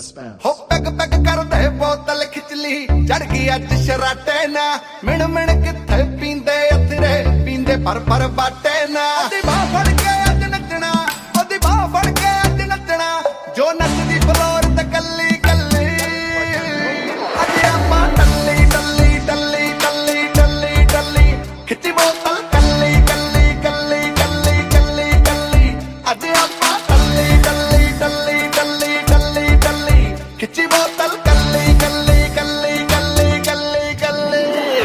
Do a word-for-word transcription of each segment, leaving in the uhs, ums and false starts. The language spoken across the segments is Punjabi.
ਹੋ ਪੈਗ ਪੈਗ ਕਰਦੇ ਬੋਤਲ ਖਿੱਚ ਲਈ ਚੜ ਗਈ ਅੱਜ ਸ਼ਰਾਟੇ ਨਾ ਮਿਣ ਮਿਣ ਕਿੱਥੇ ਪੀਂਦੇ ਅਥਰੇ ਪੀਂਦੇ ਪਰ ਪਰ ਬਾਟੇ ਨਾ ਉਹਦੀ ਬਾਹ ਫੜ ਕੇ ਅੱਜ ਨੱਚਣਾ ਉਹਦੀ ਬਾਹ ਫੜ ਕੇ ਅੱਜ ਨੱਚਣਾ ਜੋ ਨੱਚਦੀ ਫਲੋਰ ਤੇ ਕੱਲੀ ਕੱਲੀ ਅੱਜ ਆਪਾਂ ਟੱਲੀ ਟੱਲੀ ਟੱਲੀ ਟੱਲੀ ਟੱਲੀ ਟੱਲੀ ਖਿੱਚੀ ਬੋਤਲ ਕੱਲੀ ਕੱਲੀ ਕੱਲੀ ਕੱਲੀ ਕੱਲੀ ਕੱਲੀ ਅੱਜ ਆਪਾਂ ਟੱਲੀ ਟੱਲੀ ਟੱਲੀ ਟੱਲੀ ਟੱਲੀ ਟੱਲੀ ਖਿੱਚੀ ਬੋਤਲ ਕੱਲੀ ਕੱਲੀ ਕੱਲੀ ਕੱਲੀ ਕੱਲੀ ਕੱਲੀ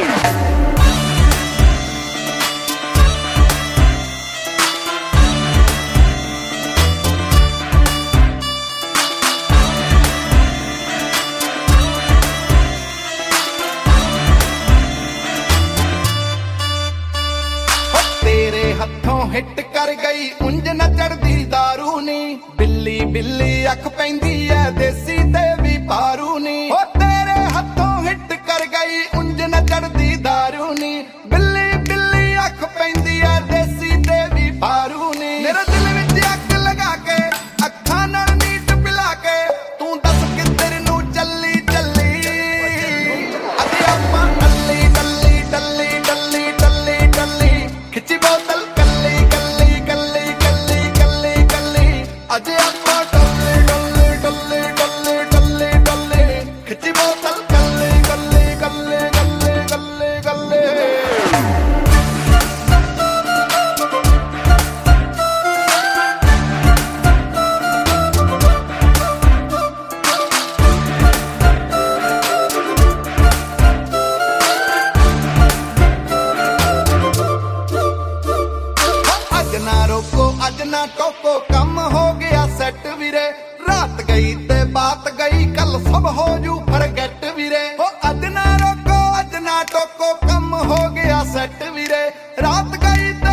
ਤੇਰੇ ਹੱਥੋਂ ਹਿੱਟ ਕਰ ਗਈ ਉਂਝ ਨਾ ਚੜਦੀ ਦਾਰੂ ਨੀ ਬਿੱਲੀ ਬਿੱਲੀ ਅੱਖ ਪੈਂਦੀ ਐ ਦੇਸੀ ਤੇ ਵੀ ਪਾਰੂ ਨੀ ਓ ਤੇਰੇ ਹੱਥੋਂ ਹਿੱਟ ਕਰ ਗਈ ਉਂਝ ਨਾ ਚੜਦੀ ਦਾਰੂ ਨੀ ਬਿੱਲੀ ਬਿੱਲੀ ਅੱਖ ਪੈਂਦੀ ਐ ਦੇਸੀ ਤੇ ਵੀ ਪਾਰੂ ਨੀ ਮੇਰੇ ਦਿਲ ਵਿੱਚ ਅੱਗ ਲਗਾ ਕੇ ਅੱਖਾਂ ਨਾਲ ਨੀਟ ਪਿਲਾ ਕੇ ਤੂੰ ਦੱਸ ਕਿੱਧਰ ਨੂੰ ਚੱਲੀ ਚੱਲੀ ਅਤੇ ਆਪਾਂ ਟੱਲੀ ਟੱਲੀ ਟੱਲੀ ਟੱਲੀ ਟੱਲੀ ਟੱਲੀ ਖਿੱਚੀ ਬੋਤਲ ਕੱਲੀ ਕੱਲੀ ਕੱਲੀ ਕੱਲੀ ਕੱਲੀ ਕੱਲੀ ਅੱਜ ਆਪਾਂ ਟੱਲੀ ਟੱਲੀ ਟੱਲੀ ਟੱਲੀ ਟੱਲੀ ਟੱਲੀ ਖਿੱਚੀ ਬੋਤਲ ਕੱਲੀ ਕੱਲੀ ਕੱਲੀ ਕੱਲੀ ਕੱਲੀ ਕੱਲੀ ਅੱਜ ਨਾ ਰੋਕੋ ਅੱਜ ਨਾ ਟੋਕੋ ਕੰਮ ਹੋ ਗਿਆ ਸੈੱਟ ਵੀਰੇ ਰਾਤ ਗਈ ਤੇ ਬਾਤ ਗਈ ਕੱਲ ਸਭ ਹੋ ਜੂ ਫਰਗੈਟ ਵੀਰੇ ਹੋ ਅੱਜ ਨਾ ਰੋਕੋ ਅੱਜ ਨਾ ਟੋਕੋ ਕੰਮ ਹੋ ਗਿਆ ਸੈੱਟ ਵੀਰੇ ਰਾਤ ਗਈ ਤੇ